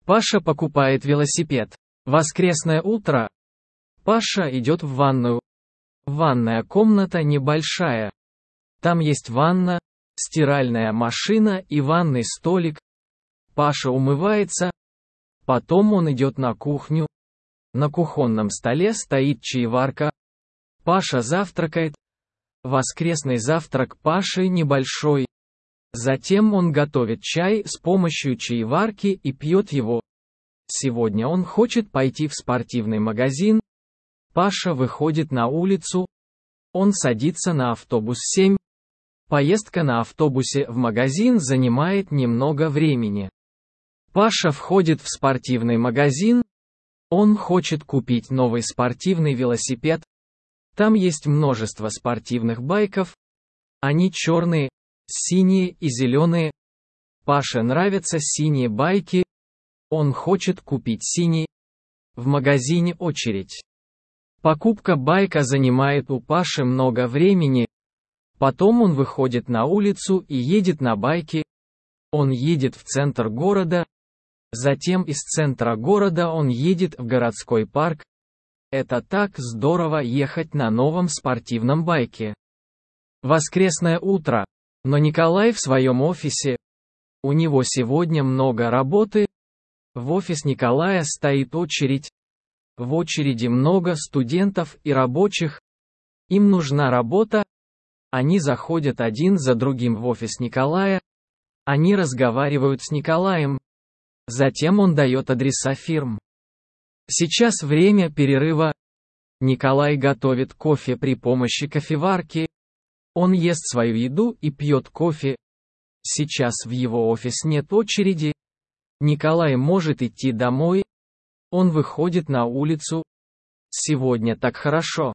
Паша покупает велосипед. Воскресное утро. Паша идет в ванную. Ванная комната небольшая. Там есть ванна, стиральная машина и ванный столик. Паша умывается. Потом он идет на кухню. На кухонном столе стоит чаеварка. Паша завтракает. Воскресный завтрак Паши небольшой. Затем он готовит чай с помощью чаеварки и пьет его. Сегодня он хочет пойти в спортивный магазин. Паша выходит на улицу. Он садится на автобус 7. Поездка на автобусе в магазин занимает немного времени. Паша входит в спортивный магазин. Он хочет купить новый спортивный велосипед. Там есть множество спортивных байков. Они черные, синие и зеленые. Паше нравятся синие байки. Он хочет купить синий. В магазине очередь. Покупка байка занимает у Паши много времени. Потом он выходит на улицу и едет на байке. Он едет в центр города. Затем из центра города он едет в городской парк. Это так здорово ехать на новом спортивном байке. Воскресное утро. Но Николай в своем офисе. У него сегодня много работы. В офис Николая стоит очередь. В очереди много студентов и рабочих. Им нужна работа. Они заходят один за другим в офис Николая. Они разговаривают с Николаем. Затем он дает адреса фирм. Сейчас время перерыва. Николай готовит кофе при помощи кофеварки. Он ест свою еду и пьет кофе. Сейчас в его офис нет очереди. Николай может идти домой. Он выходит на улицу. Сегодня так хорошо.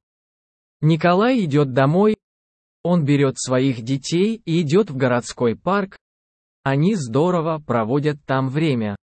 Николай идет домой. Он берет своих детей и идет в городской парк. Они здорово проводят там время.